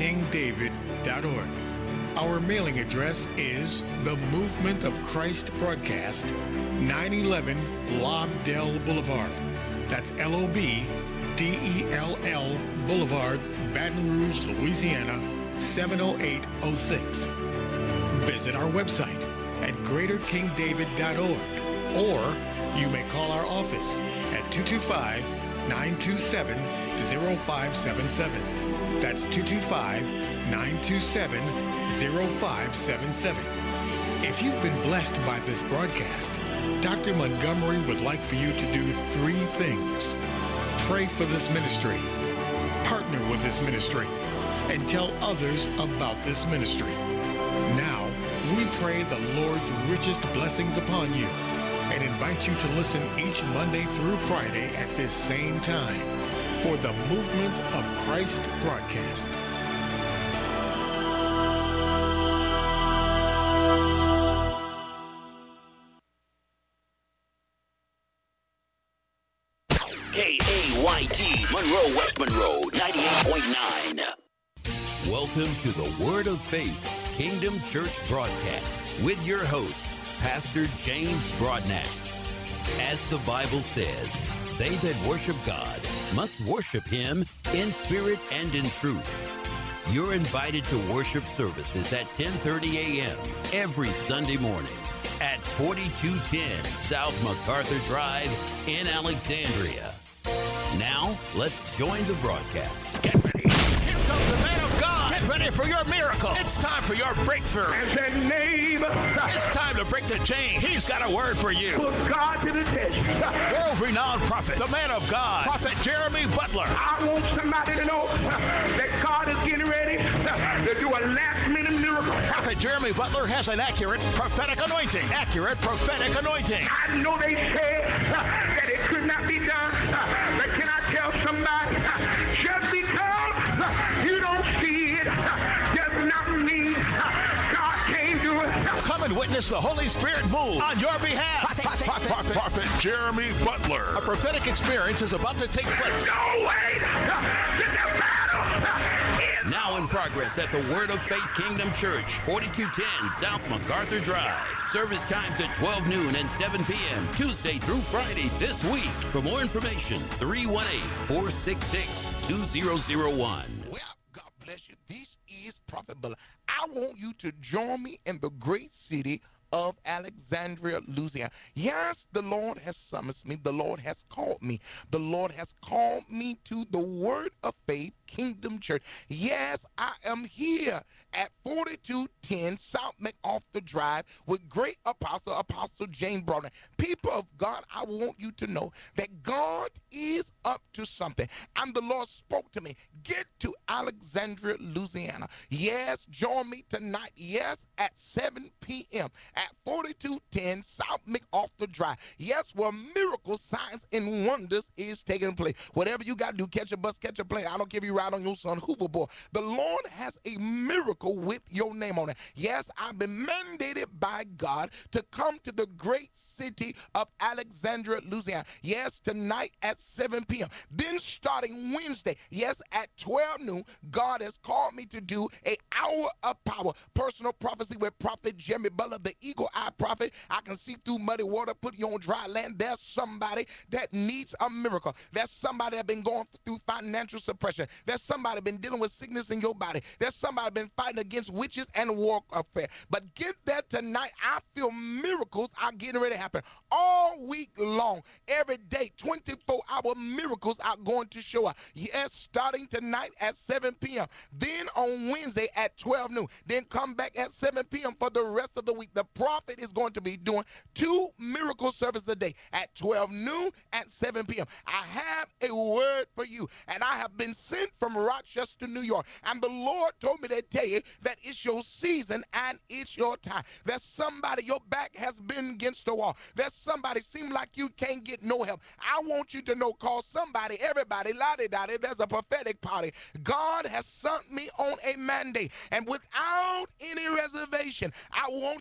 greaterkingdavid.org. Our mailing address is The Movement of Christ Broadcast, 911 Lobdell Boulevard. That's Lobdell Boulevard, Baton Rouge, Louisiana, 70806. Visit our website at greaterkingdavid.org, or you may call our office at 225-927-0577. That's 225-927-0577. If you've been blessed by this broadcast, Dr. Montgomery would like for you to do 3 things. Pray for this ministry, partner with this ministry, and tell others about this ministry. Now, we pray the Lord's richest blessings upon you and invite you to listen each Monday through Friday at this same time for the Movement of Christ broadcast. KAYT, Monroe, West Monroe, 98.9. Welcome to the Word of Faith Kingdom Church broadcast with your host, Pastor James Broadnax. As the Bible says, they that worship God must worship Him in spirit and in truth. You're invited to worship services at 10:30 a.m. every Sunday morning at 4210 South MacArthur Drive in Alexandria. Now, let's join the broadcast. Get ready. Here comes the man of God. Get ready for your miracle. It's time for your breakthrough. It's time to break the chain. He's got a word for you. Put God to the test. World-renowned prophet, the man of God, Prophet Jeremy Butler. I want somebody to know that God is getting ready to do a last-minute miracle. Prophet Jeremy Butler has an accurate prophetic anointing. Accurate prophetic anointing. I know they said that it could not be done, but can I tell somebody, just because you don't see it does not mean God can't do it. Come and witness the Holy Spirit move on your behalf. Prophet Jeremy Butler. A prophetic experience is about to take place. No way! The battle is Now in progress at the Word of Faith Kingdom Church, 4210 South MacArthur Drive. Service times at 12 noon and 7 p.m. Tuesday through Friday this week. For more information, 318-466-2001. Well, God bless you. This is Prophet Butler. I want you to join me in the great city of Alexandria, Louisiana. Yes, the Lord has summoned me. The Lord has called me. The Lord has called me to the Word of Faith Kingdom Church. Yes, I am here at 4210 South MacArthur Drive with great Apostle James Broadnax. People of God, I want you to know that God is up to something. And the Lord spoke to me. Get to Alexandria, Louisiana. Yes, join me tonight. Yes, at 7 p.m. at 4210 South MacArthur Drive. Yes, where miracles, signs, and wonders is taking place. Whatever you got to do, catch a bus, catch a plane. I don't care if you ride on your son hoverboard. The Lord has a miracle with your name on it. Yes, I've been mandated by God to come to the great city of Alexandria, Louisiana. Yes, tonight at 7 p.m. Then starting Wednesday, yes, at 12 noon, God has called me to do an hour of power, personal prophecy with Prophet Jeremy Butler, the eagle-eye prophet. I can see through muddy water, put you on dry land. There's somebody that needs a miracle. There's somebody that's been going through financial suppression. There's somebody been dealing with sickness in your body. There's somebody been fighting against witches and warfare. But get that tonight. I feel miracles are getting ready to happen all week long. Every day, 24-hour miracles are going to show up. Yes, starting tonight at 7 p.m. Then on Wednesday at 12 noon. Then come back at 7 p.m. for the rest of the week. The prophet is going to be doing 2 miracle services a day at 12 noon at 7 p.m. I have a word for you, and I have been sent from Rochester, New York. And the Lord told me to tell you that it's your season and it's your time. There's somebody, your back has been against the wall. There's somebody, seem like you can't get no help. I want you to know, call somebody, everybody, la-di-da-di, there's a prophetic party. God has sent me on a mandate, and without any reservation, I want you to know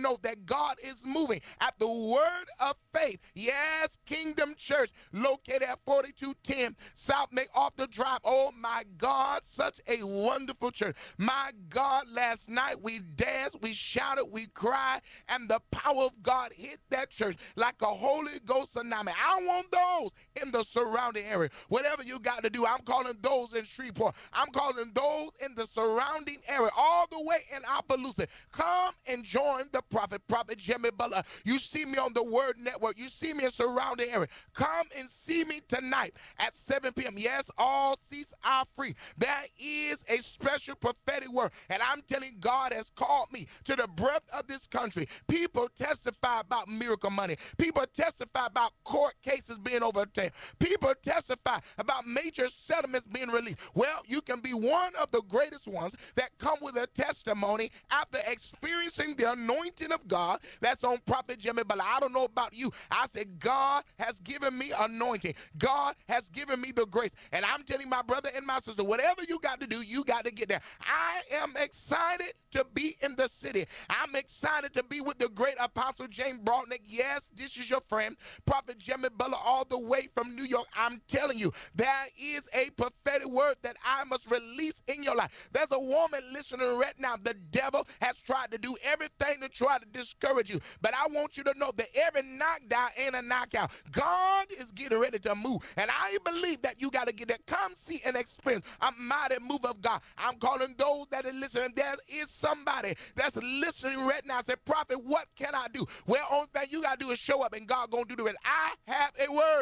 know that God is moving at the word of faith. Yes, Kingdom Church, located at 4210 South MacArthur Drive. Oh my God, such a wonderful church. My God, last night we danced, we shouted, we cried, and the power of God hit that church like a Holy Ghost tsunami. I want those in the surrounding area. Whatever you got to do, I'm calling those in Shreveport. I'm calling those in the surrounding area, all the way in Opelousas. Come and join the prophet, Prophet Jimmy Butler. You see me on the Word Network. You see me in surrounding area. Come and see me tonight at 7 p.m. Yes, all seats are free. There is a special prophetic word, and I'm telling you, God has called me to the breadth of this country. People testify about miracle money. People testify about court cases being overturned. People testify about major settlements being released. Well, you can be one of the greatest ones that come with a testimony after experiencing the anointing of God that's on Prophet Jimmy Butler. I don't know about you. I said, God has given me anointing. God has given me the grace. And I'm telling my brother and my sister, whatever you got to do, you got to get there. I am excited to be in the city. I'm excited to be with the great Apostle James Broadneck. Yes, this is your friend, Prophet Jimmy Butler, all the way from New York. I'm telling you, there is a prophetic word that I must release in your life. There's a woman listening right now. The devil has tried to do everything to try to discourage you. But I want you to know that every knockdown ain't a knockout. God is getting ready to move. And I believe that you got to get there. Come see and experience a mighty move of God. I'm calling those that are listening. There is somebody that's listening right now. Say, prophet, what can I do? Well, only thing you got to do is show up, and God going to do the rest. I have a word.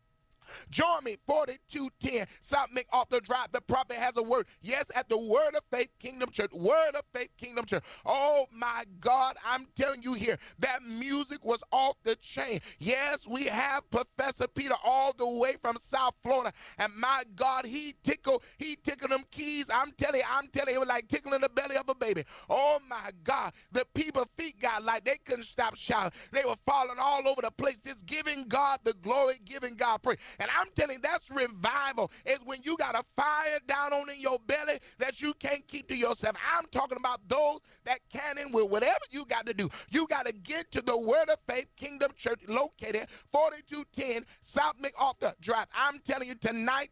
Join me, 4210 South MacArthur Drive. The prophet has a word. Yes, at the Word of Faith Kingdom Church. Word of Faith Kingdom Church. Oh, my God, I'm telling you here, that music was off the chain. Yes, we have Professor Peter all the way from South Florida. And my God, he tickled them keys. I'm telling you, it was like tickling the belly of a baby. Oh, my God, the people's feet got like they couldn't stop shouting. They were falling all over the place, just giving God the glory, giving God praise. And I'm telling you, that's revival. It's when you got a fire down on in your belly that you can't keep to yourself. I'm talking about those that can and will. Whatever you got to do, you got to get to the Word of Faith Kingdom Church located 4210 South MacArthur Drive. I'm telling you, tonight,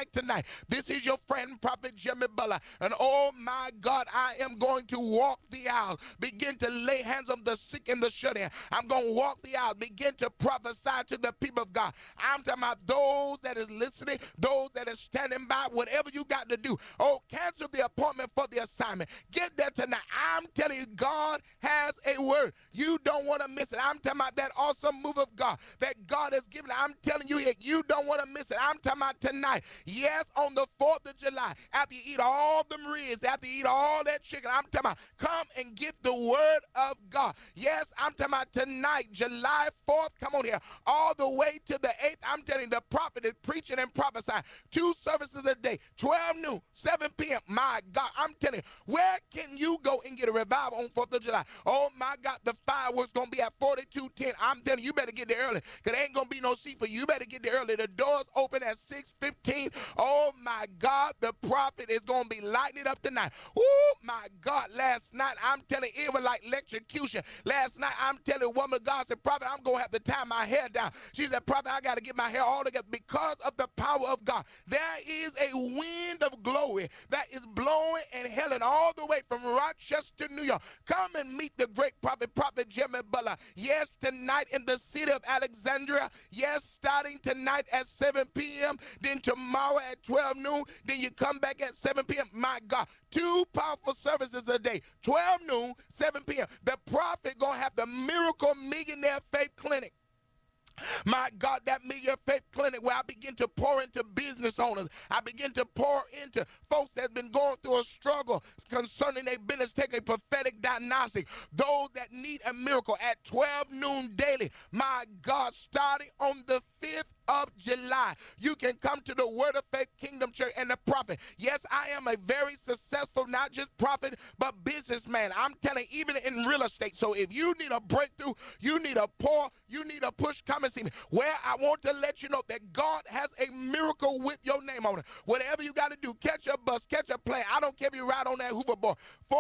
this is your friend, Prophet Jimmy Butler. And oh my God, I am going to walk the aisle, begin to lay hands on the sick and the shut in. I'm going to walk the aisle, begin to prophesy to the people of God. I'm talking about those that is listening, those that are standing by, whatever you got to do. Oh, cancel the appointment for the assignment. Get there tonight. I'm telling you, God has a word. You don't want to miss it. I'm talking about that awesome move of God that God has given. I'm telling you, you don't want to miss it. I'm talking about tonight. Yes, on the 4th of July, after you eat all them ribs, after you eat all that chicken, I'm talking about come and get the word of God. Yes, I'm talking about tonight, July 4th. Come on here. All the way to the 8th. I'm telling you, the prophet is preaching and prophesying 2 services a day, 12 noon, 7 p.m. My God, I'm telling you, where can you go and get a revival on 4th of July? Oh my God, the fireworks going to be at 4210. I'm telling you, you better get there early, because there ain't going to be no seat for you. You better get there early. The doors open at 6:15. Oh my God, the prophet is going to be lighting it up tonight. Oh my God, last night, I'm telling you, it was like electrocution. Last night, I'm telling a woman of God, said, prophet, I'm going to have to tie my hair down. She said, prophet, I got to get my hair all together because of the power of God. There is a wind of glory that is blowing and hailing all the way from Rochester, New York. Come and meet the great prophet, Prophet Jimmy Butler. Yes, tonight in the city of Alexandria. Yes, starting tonight at 7 p.m., then tomorrow at 12 noon, then you come back at 7 p.m. My God, 2 powerful services a day, 12 noon, 7 p.m. The prophet going to have the Miracle Millionaire Faith Clinic. My God, that Millionaire Faith Clinic where I begin to pour into business owners. I begin to pour into folks that's been going through a struggle concerning their business. Take a prophetic diagnostic. Those that need a miracle at 12 noon daily. My God, starting on the 5th of July. You can come to the Word of Faith Kingdom Church and the prophet. Yes, I am a very successful, not just prophet, but businessman. I'm telling you, even in real estate. So if you need a breakthrough, you need a pour, You need a push, come and see me. Well, I want to let you know that God has a miracle with your name on it. Whatever you got to do, catch a bus, catch a plane. I don't care if you ride on that hoverboard.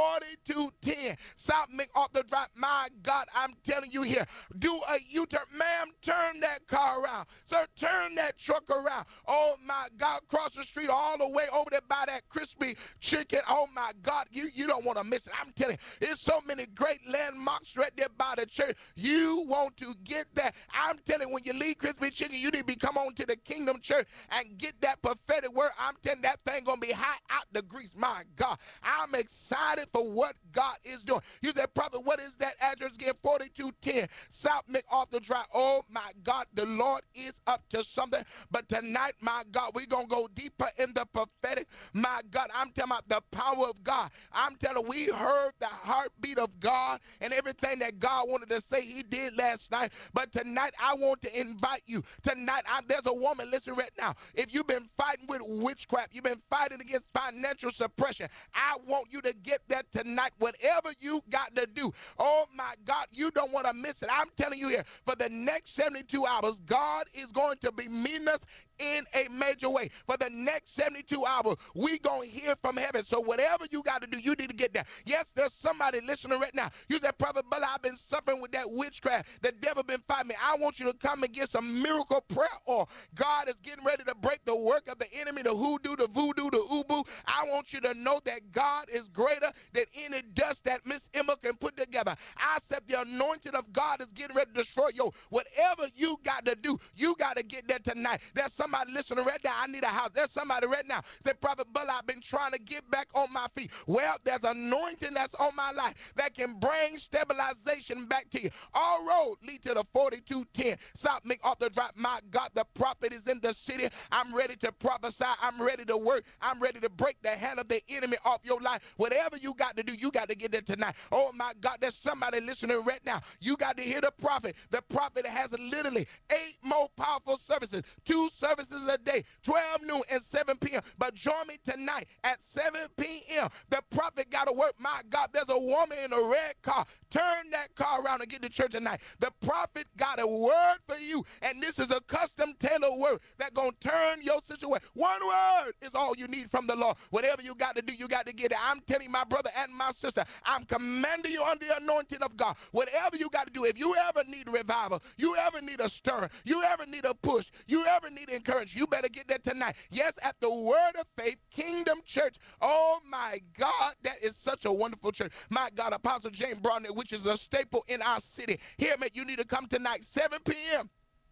4210 South MacArthur Drive. My God, I'm telling you here, do a U-turn. Ma'am, turn that car around. Sir, turn that truck around. Oh, my God, cross the street all the way over there by that crispy chicken. Oh, my God, you don't want to miss it. I'm telling you, there's so many great landmarks right there by the church. You want to get that. I'm telling you, when you leave crispy chicken, you need to come on to the Kingdom Church and get that prophetic word. I'm telling you, that thing going to be hot out the grease. My God, I'm excited for what God is doing. You said, Prophet, what is that address again? 4210 South MacArthur Drive. Oh, my God, the Lord is up to something. But tonight, my God, we're going to go deeper in the prophetic. My God, I'm telling about the power of God. I'm telling you, we heard the heartbeat of God and everything that God wanted to say he did last night. But tonight, I want to invite you. Tonight, there's a woman, listen right now. If you've been fighting with witchcraft, you've been fighting against financial suppression, I want you to get that tonight. Whatever you got to do, oh my God, you don't want to miss it. I'm telling you here, for the next 72 hours, God is going to be meeting us in a major way. For the next 72 hours, we going to hear from heaven. So whatever you got to do, you need to get there. Yes, there's somebody listening right now. You said, Prophet, but I've been suffering with that witchcraft. The devil been fighting me. I want you to come and get some miracle prayer oil. God is getting ready to break the work of the enemy, the hoodoo, the voodoo, the ubu. I want you to know that God is greater than any dust that Miss Emma can put together. I said the anointing of God is getting ready to destroy you. Whatever you got to do, you got to get there tonight. There's somebody listening right now. I need a house. There's somebody right now. Say, Prophet, but I've been trying to get back on my feet. Well, there's anointing that's on my life that can bring stabilization back to you. All roads lead to the 4210 South MacArthur Drive. My God, the prophet is in the city. I'm ready to prophesy. I'm ready to work. I'm ready to break the hand of the enemy off your life. Whatever you got to do, you got to get there tonight. Oh, my God, there's somebody listening right now. You got to hear the prophet. The prophet has literally 8 more powerful services, 2 services a day, 12 noon and 7 p.m. But join me tonight at 7 p.m. The prophet got to work. My God, there's a woman in a red car. Turn that car around and get to church tonight. The prophet got a word for you, and this is a custom tailored word that's going to turn your situation. One word is all you need from the Lord. Whatever you got to do, you got to get it. I'm telling my brother and my sister, I'm commanding you under the anointing of God. Whatever you got to do, if you ever need revival, you ever need a stir, you ever need a push, you ever need encouragement, you better get there tonight. Yes, at the Word of Faith Kingdom Church. Oh, my God, that is such a wonderful church. My God, Apostle James Broadnet, which is a staple in our city. Hear me, you need to come tonight, 7 p.m.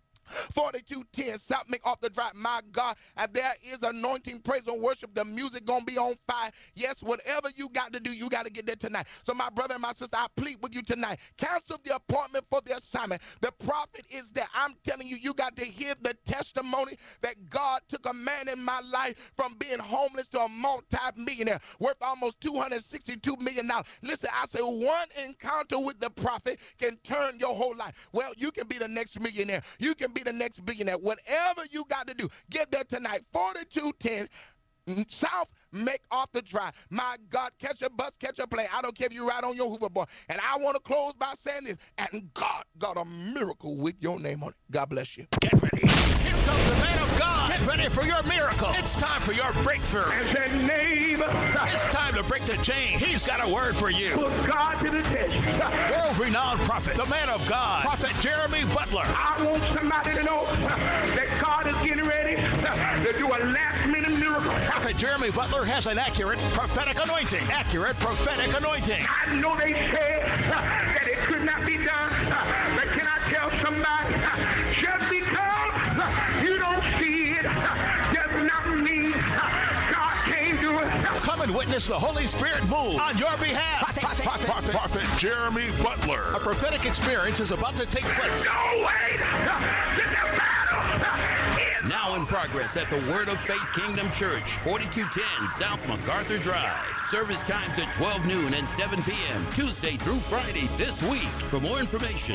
4210 South MacArthur Drive. My God, and there is anointing, praise, and worship. The music gonna be on fire. Yes, whatever you got to do, you got to get there tonight. So my brother and my sister, I plead with you tonight. Cancel the appointment for the assignment. The prophet is there. I'm telling you, you got to hear the testimony that God took a man in my life from being homeless to a multi-millionaire worth almost $262 million. Listen, I say one encounter with the prophet can turn your whole life. Well, you can be the next millionaire. You can be the next billionaire. Whatever you got to do, get there tonight. 4210 South MacArthur Drive. My God, catch a bus, catch a plane. I don't care if you ride on your hoverboard. And I want to close by saying this, and God got a miracle with your name on it. God bless you. Get ready. Here comes the man of God. Get ready for your miracle. It's time for your breakthrough. And that name, It's time to break the chain. He's got a word for you. put God to the test. World-renowned prophet, the man of God, Prophet Jeremy Butler. I want somebody to know that God is getting ready to do a last-minute miracle. Prophet Jeremy Butler has an accurate prophetic anointing. Accurate prophetic anointing. I know they said that it could not be done, but can I tell somebody, just because you don't see it does not mean God can't do it. Come and witness the Holy Spirit move on your behalf. Prophet Jeremy Butler. A prophetic experience is about to take place. No way! The battle is Now in progress at the Word of Faith Kingdom Church, 4210 South MacArthur Drive. Service times at 12 noon and 7 p.m. Tuesday through Friday this week. For more information,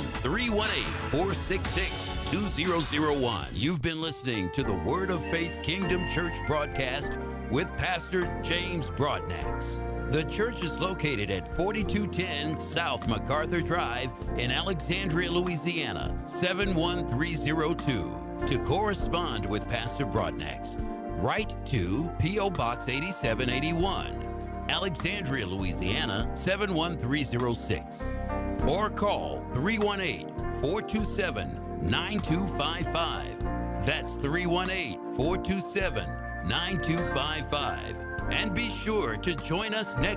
318-466-2001. You've been listening to the Word of Faith Kingdom Church broadcast with Pastor James Broadnax. The church is located at 4210 South MacArthur Drive in Alexandria, Louisiana, 71302. To correspond with Pastor Broadnax, write to P.O. Box 8781, Alexandria, Louisiana, 71306. Or call 318-427-9255. That's 318-427-9255. And be sure to join us next